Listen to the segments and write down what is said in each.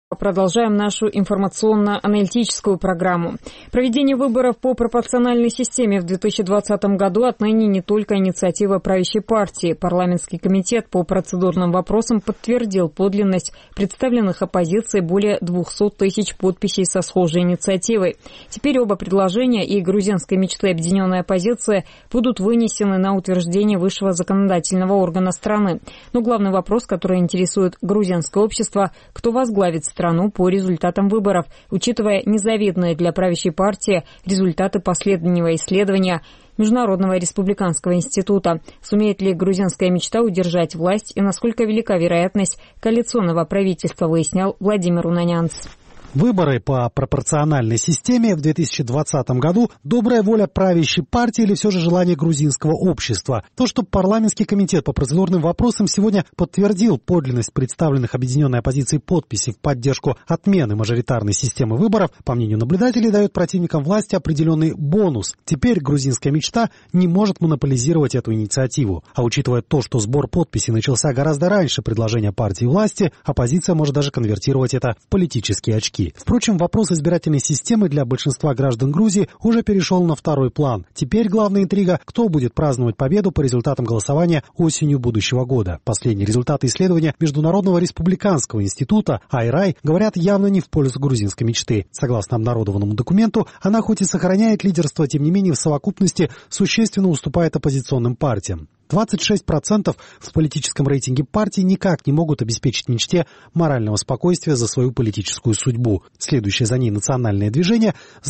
Продолжаем нашу информационно-аналитическую программу. Проведение выборов по пропорциональной системе в 2020 году отныне не только инициатива правящей партии. Парламентский комитет по процедурным вопросам подтвердил подлинность представленных оппозицией более 200 тысяч подписей со схожей инициативой. Теперь оба предложения и грузинской мечты объединенной оппозиции будут вынесены на утверждение высшего законодательного органа страны. Но главный вопрос, который интересует грузинское общество, кто возглавит страну по результатам выборов, учитывая незавидные для правящей партии результаты последнего исследования Международного республиканского института. Сумеет ли грузинская мечта удержать власть и насколько велика вероятность коалиционного правительства, выяснял Владимир Унанянц. Выборы по пропорциональной системе в 2020 году – добрая воля правящей партии или все же желание грузинского общества? То, что парламентский комитет по процедурным вопросам сегодня подтвердил подлинность представленных объединенной оппозицией подписей в поддержку отмены мажоритарной системы выборов, по мнению наблюдателей, дает противникам власти определенный бонус. Теперь грузинская мечта не может монополизировать эту инициативу. А учитывая то, что сбор подписей начался гораздо раньше предложения партии власти, оппозиция может даже конвертировать это в политические очки. Впрочем, вопрос избирательной системы для большинства граждан Грузии уже перешел на второй план. Теперь главная интрига – кто будет праздновать победу по результатам голосования осенью будущего года. Последние результаты исследования Международного республиканского института IRI говорят явно не в пользу грузинской мечты. Согласно обнародованному документу, она хоть и сохраняет лидерство, тем не менее в совокупности существенно уступает оппозиционным партиям. 26% в политическом рейтинге партии никак не могут обеспечить мечте морального спокойствия за свою политическую судьбу. Следующее за ней национальное движение с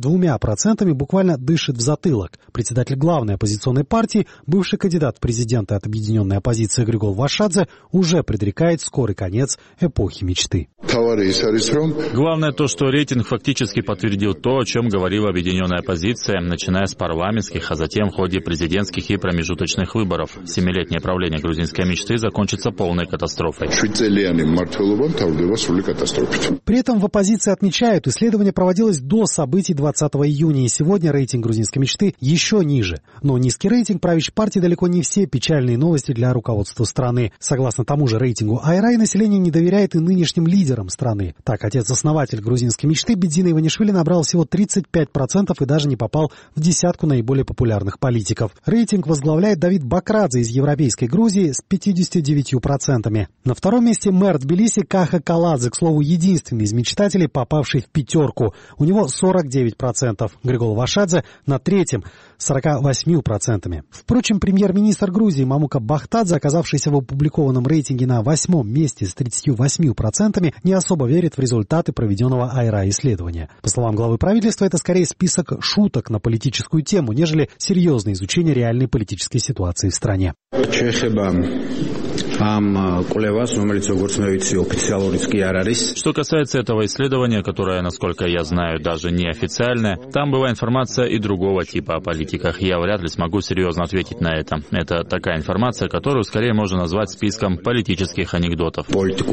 22% буквально дышит в затылок. Председатель главной оппозиционной партии, бывший кандидат в президенты от объединенной оппозиции Григол Вашадзе, уже предрекает скорый конец эпохи мечты. Главное то, что рейтинг фактически подтвердил то, о чем говорила объединенная оппозиция, начиная с парламентских, а затем в ходе президентских и промежуточных выборов. Семилетнее правление грузинской мечты закончится полной катастрофой. При этом в оппозиции отмечают, исследование проводилось до событий 20 июня, и сегодня рейтинг грузинской мечты еще ниже. Но низкий рейтинг правящей партии далеко не все печальные новости для руководства страны. Согласно тому же рейтингу IRI, население не доверяет и нынешним лидерам страны. Так, отец-основатель грузинской мечты Бедзина Иванишвили набрал всего 35% и даже не попал в десятку наиболее популярных политиков. Рейтинг возглавляет Давид Бакрадзе из Европейской Грузии с 59%. На втором месте мэр Тбилиси Каха Каладзе, к слову, единственный из мечтателей, попавший в пятерку. У него 49%. Григол Вашадзе на третьем с 48%. Впрочем, премьер-министр Грузии Мамука Бахтадзе, оказавшийся в опубликованном рейтинге на 8-м месте с 38%, не особо верит в результаты проведенного IRI-исследования. По словам главы правительства, это скорее список шуток на политическую тему, нежели серьезное изучение реальной политической ситуации в стране. Что касается этого исследования, которое, насколько я знаю, даже неофициальное, там была информация и другого типа о политиках. Я вряд ли смогу серьезно ответить на это. Это такая информация, которую скорее можно назвать списком политических анекдотов.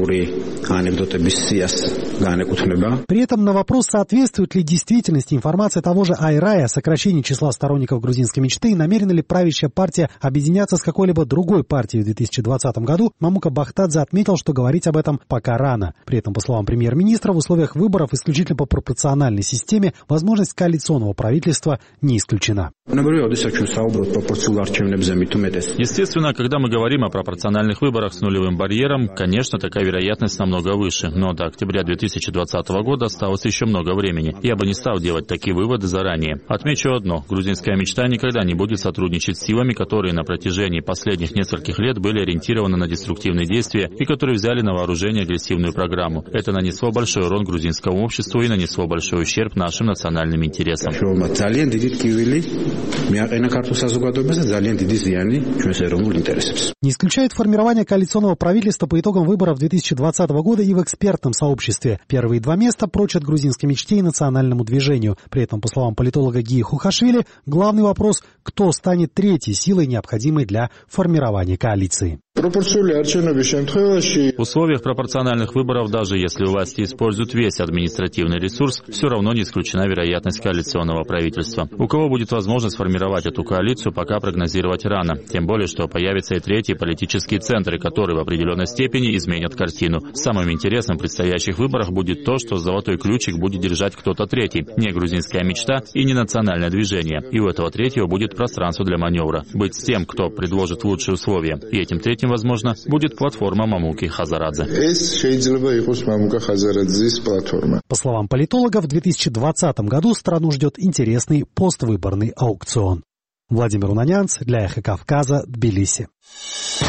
При этом на вопрос, соответствует ли действительности информация того же IRI о сокращении числа сторонников грузинской мечты и намерена ли правящая партия объединяться с какой-либо другой партией в 2020 году, Мамука Бахтадзе отметил, что говорить об этом пока рано. При этом, по словам премьер-министра, в условиях выборов исключительно по пропорциональной системе возможность коалиционного правительства не исключена. Естественно, когда мы говорим о пропорциональных выборах с нулевым барьером, конечно, такая вероятность намного выше. Но до октября 2020 года осталось еще много времени. Я бы не стал делать такие выводы заранее. Отмечу одно. Грузинская мечта никогда не будет сотрудничать с силами, которые на протяжении последних нескольких лет были ориентированы на деструктивные действия и которые взяли на вооружение агрессивную программу. Это нанесло большой урон грузинскому обществу и нанесло большой ущерб нашим национальным интересам. Не исключает формирование коалиционного правительства по итогам выборов 2020 года и в экспертном сообществе. Первые два места прочат грузинской мечте и национальному движению. При этом, по словам политолога Гии Хухашвили, главный вопрос – кто станет третьей силой, необходимой для формирования коалиции. В условиях пропорциональных выборов, даже если власти используют весь административный ресурс, все равно не исключена вероятность коалиционного правительства. У кого будет возможность сформировать эту коалицию, пока прогнозировать рано. Тем более, что появятся и третьи политические центры, которые в определенной степени изменят картину. Самым интересным в предстоящих выборах будет то, что золотой ключик будет держать кто-то третий. Не грузинская мечта и не национальное движение. И у этого третьего будет пространство для маневра. Быть с тем, кто предложит лучшие условия. И этим третьим, возможно, будет платформа Мамуки Хазарадзе. По словам политологов, в 2020 году страну ждет интересный поствыборный аукцион. Владимир Унанянц для Эхо Кавказа, Тбилиси.